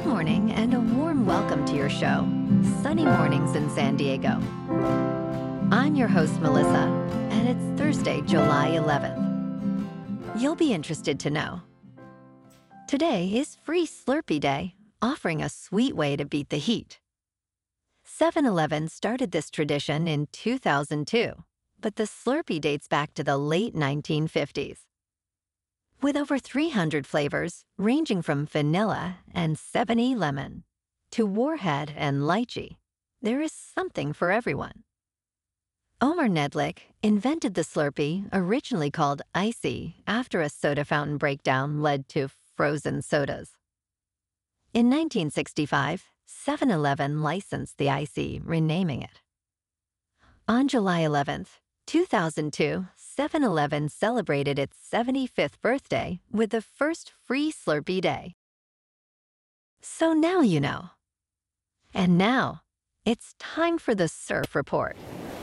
Good morning and a warm welcome to your show, Sunny Mornings in San Diego. I'm your host, Melissa, and it's Thursday, July 11th. You'll be interested to know. Today is Free Slurpee Day, offering a sweet way to beat the heat. 7-Eleven started this tradition in 2002, but the Slurpee dates back to the late 1950s. With over 300 flavors, ranging from vanilla and 7E lemon to warhead and lychee, there is something for everyone. Omer Nedlik invented the Slurpee, originally called Icy, after a soda fountain breakdown led to frozen sodas. In 1965, 7-Eleven licensed the Icy, renaming it. On July 11th, 2002, 7-Eleven celebrated its 75th birthday with the first Free Slurpee Day. So now you know. And now, it's time for the Surf Report.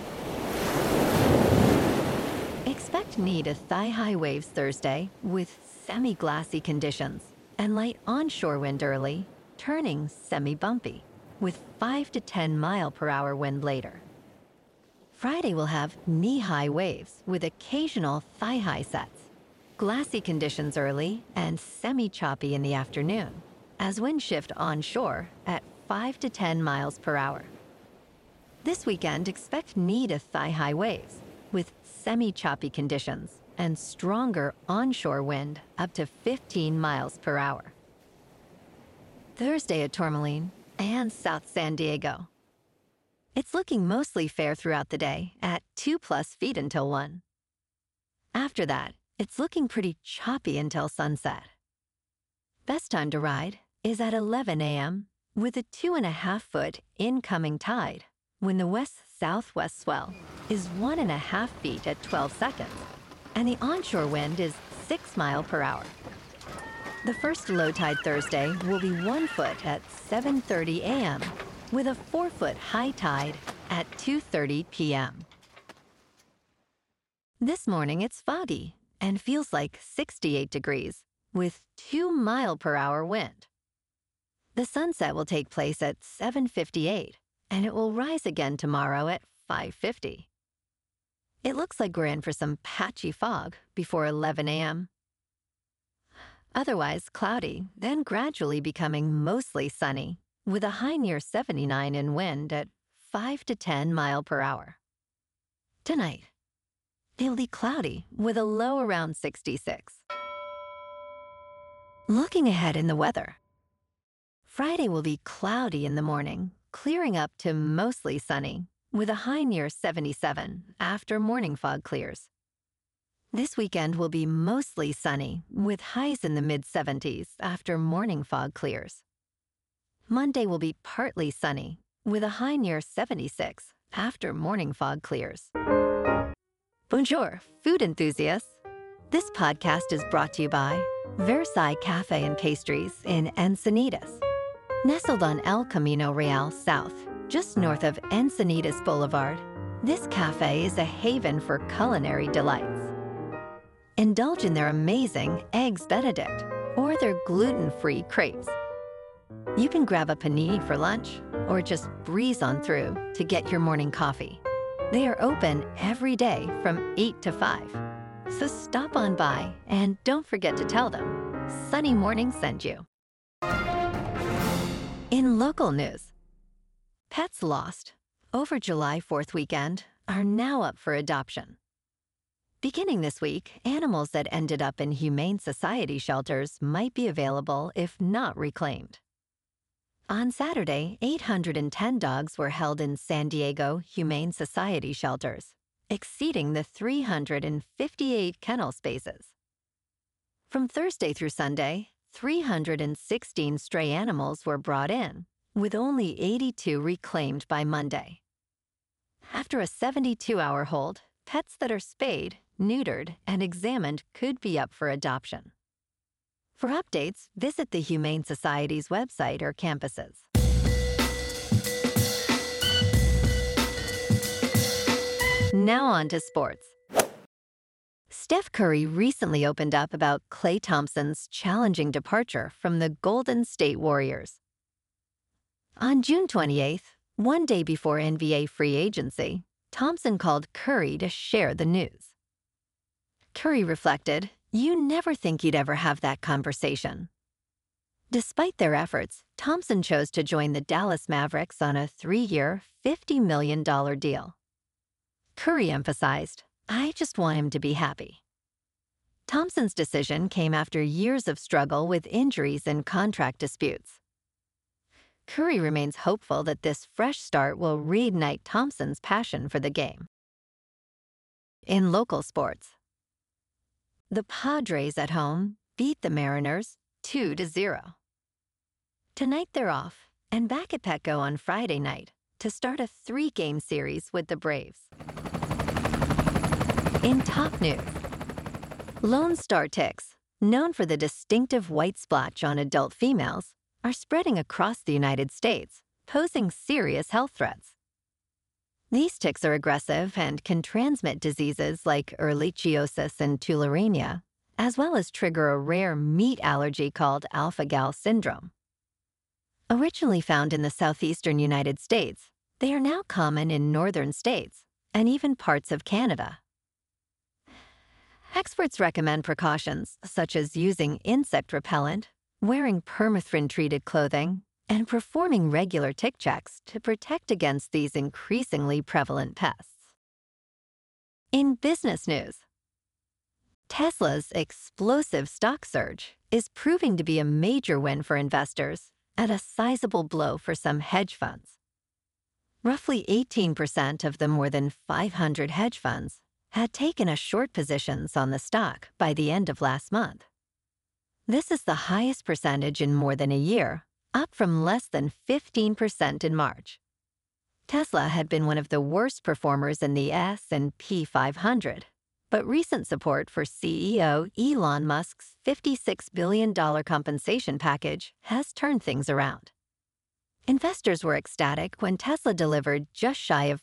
Expect knee to thigh-high waves Thursday with semi-glassy conditions and light onshore wind early, turning semi-bumpy with 5 to 10 mile-per-hour wind later. Friday will have knee-high waves with occasional thigh-high sets, glassy conditions early and semi-choppy in the afternoon, as winds shift onshore at 5 to 10 miles per hour. This weekend, expect knee to thigh-high waves with semi-choppy conditions and stronger onshore wind up to 15 miles per hour. Thursday at Tourmaline and South San Diego. It's looking mostly fair throughout the day at 2+ feet until 1. After that, it's looking pretty choppy until sunset. Best time to ride is at 11 a.m. with a 2.5-foot incoming tide when the west-southwest swell is 1.5 feet at 12 seconds and the onshore wind is 6 miles per hour. The first low tide Thursday will be 1 foot at 7:30 a.m. with a 4-foot high tide at 2:30 p.m. This morning it's foggy and feels like 68 degrees with 2 mile-per-hour wind. The sunset will take place at 7:58 and it will rise again tomorrow at 5:50. It looks like we're in for some patchy fog before 11 a.m. Otherwise cloudy, then gradually becoming mostly sunny, with a high near 79 in wind at 5 to 10 mile per hour. Tonight, it'll be cloudy with a low around 66. Looking ahead in the weather. Friday will be cloudy in the morning, clearing up to mostly sunny, with a high near 77 after morning fog clears. This weekend will be mostly sunny, with highs in the mid-70s after morning fog clears. Monday will be partly sunny, with a high near 76 after morning fog clears. Bonjour, food enthusiasts. This podcast is brought to you by Versailles Cafe and Pastries in Encinitas. Nestled on El Camino Real South, just north of Encinitas Boulevard, this cafe is a haven for culinary delights. Indulge in their amazing Eggs Benedict or their gluten-free crepes. You can grab a panini for lunch or just breeze on through to get your morning coffee. They are open every day from 8 to 5. So stop on by and don't forget to tell them Sunny Morning sent you. In local news, pets lost over July 4th weekend are now up for adoption. Beginning this week, animals that ended up in Humane Society shelters might be available if not reclaimed. On Saturday, 810 dogs were held in San Diego Humane Society shelters, exceeding the 358 kennel spaces. From Thursday through Sunday, 316 stray animals were brought in, with only 82 reclaimed by Monday. After a 72-hour hold, pets that are spayed, neutered, and examined could be up for adoption. For updates, visit the Humane Society's website or campuses. Now on to sports. Steph Curry recently opened up about Klay Thompson's challenging departure from the Golden State Warriors. On June 28th, one day before NBA free agency, Thompson called Curry to share the news. Curry reflected, "You never think you'd ever have that conversation." Despite their efforts, Thompson chose to join the Dallas Mavericks on a 3-year, $50 million deal. Curry emphasized, "I just want him to be happy." Thompson's decision came after years of struggle with injuries and contract disputes. Curry remains hopeful that this fresh start will reignite Thompson's passion for the game. In local sports, the Padres at home beat the Mariners 2-0. Tonight they're off and back at Petco on Friday night to start a 3-game series with the Braves. In top news, Lone Star ticks, known for the distinctive white splotch on adult females, are spreading across the United States, posing serious health threats. These ticks are aggressive and can transmit diseases like ehrlichiosis and tularemia, as well as trigger a rare meat allergy called alpha-gal syndrome. Originally found in the southeastern United States, they are now common in northern states and even parts of Canada. Experts recommend precautions such as using insect repellent, wearing permethrin-treated clothing, and performing regular tick checks to protect against these increasingly prevalent pests. In business news, Tesla's explosive stock surge is proving to be a major win for investors and a sizable blow for some hedge funds. Roughly 18% of the more than 500 hedge funds had taken a short positions on the stock by the end of last month. This is the highest percentage in more than a year, up from less than 15% in March. Tesla had been one of the worst performers in the S&P 500, but recent support for CEO Elon Musk's $56 billion compensation package has turned things around. Investors were ecstatic when Tesla delivered just shy of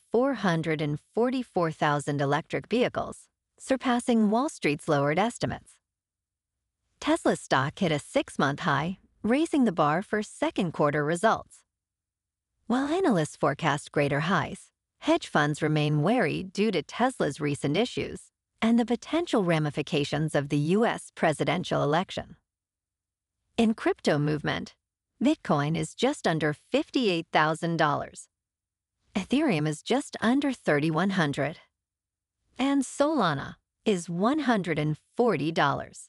444,000 electric vehicles, surpassing Wall Street's lowered estimates. Tesla's stock hit a 6-month high, raising the bar for second-quarter results. While analysts forecast greater highs, hedge funds remain wary due to Tesla's recent issues and the potential ramifications of the U.S. presidential election. In crypto movement, Bitcoin is just under $58,000. Ethereum is just under $3,100. And Solana is $140.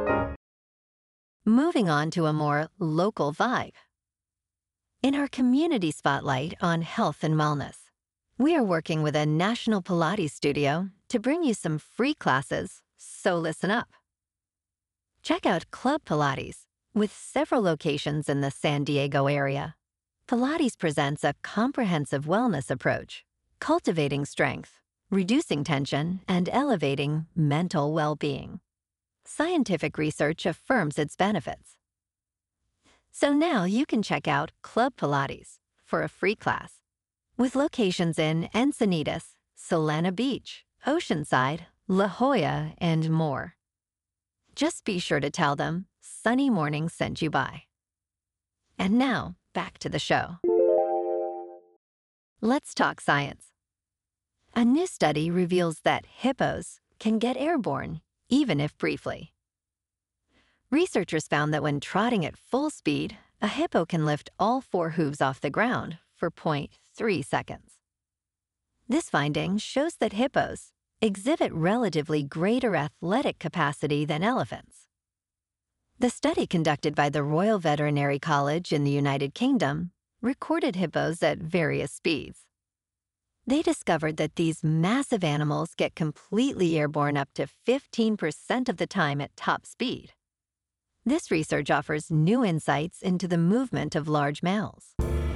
Moving on to a more local vibe. In our community spotlight on health and wellness, we are working with a national Pilates studio to bring you some free classes, so listen up. Check out Club Pilates, with several locations in the San Diego area. Pilates presents a comprehensive wellness approach, cultivating strength, reducing tension, and elevating mental well-being. Scientific research affirms its benefits. So now you can check out Club Pilates for a free class, with locations in Encinitas, Solana Beach, Oceanside, La Jolla, and more. Just be sure to tell them Sunny Morning sent you by. And now, back to the show. Let's talk science. A new study reveals that hippos can get airborne, even if briefly. Researchers found that when trotting at full speed, a hippo can lift all 4 hooves off the ground for 0.3 seconds. This finding shows that hippos exhibit relatively greater athletic capacity than elephants. The study conducted by the Royal Veterinary College in the United Kingdom recorded hippos at various speeds. They discovered that these massive animals get completely airborne up to 15% of the time at top speed. This research offers new insights into the movement of large mammals.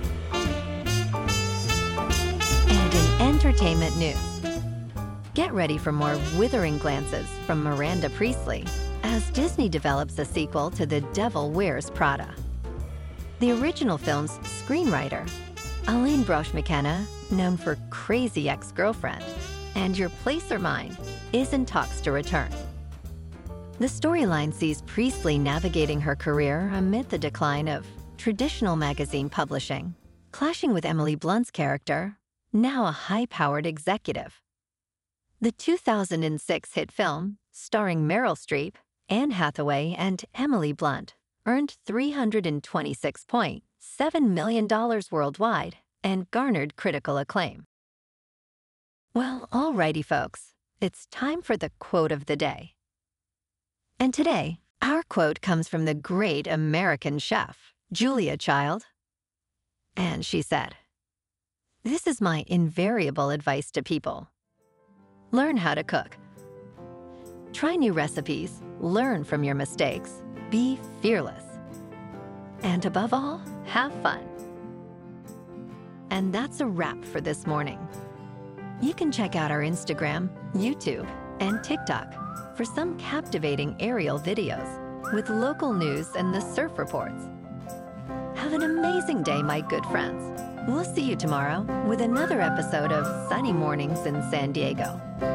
And in entertainment news, get ready for more withering glances from Miranda Priestly as Disney develops a sequel to The Devil Wears Prada. The original film's screenwriter, Aline Brosh McKenna, known for Crazy Ex-Girlfriend and Your Place or Mine, is in talks to return. The storyline sees Priestley navigating her career amid the decline of traditional magazine publishing clashing with Emily Blunt's character, now a high-powered executive. The 2006 hit film, starring Meryl Streep, Anne Hathaway, and Emily Blunt, earned $326.7 million worldwide and garnered critical acclaim. Well, alrighty, folks, it's time for the quote of the day. And today, our quote comes from the great American chef, Julia Child. And she said, "This is my invariable advice to people. Learn how to cook. Try new recipes, learn from your mistakes, be fearless. And above all, have fun." And that's a wrap for this morning. You can check out our Instagram, YouTube, and TikTok for some captivating aerial videos with local news and the surf reports. Have an amazing day, my good friends. We'll see you tomorrow with another episode of Sunny Mornings in San Diego.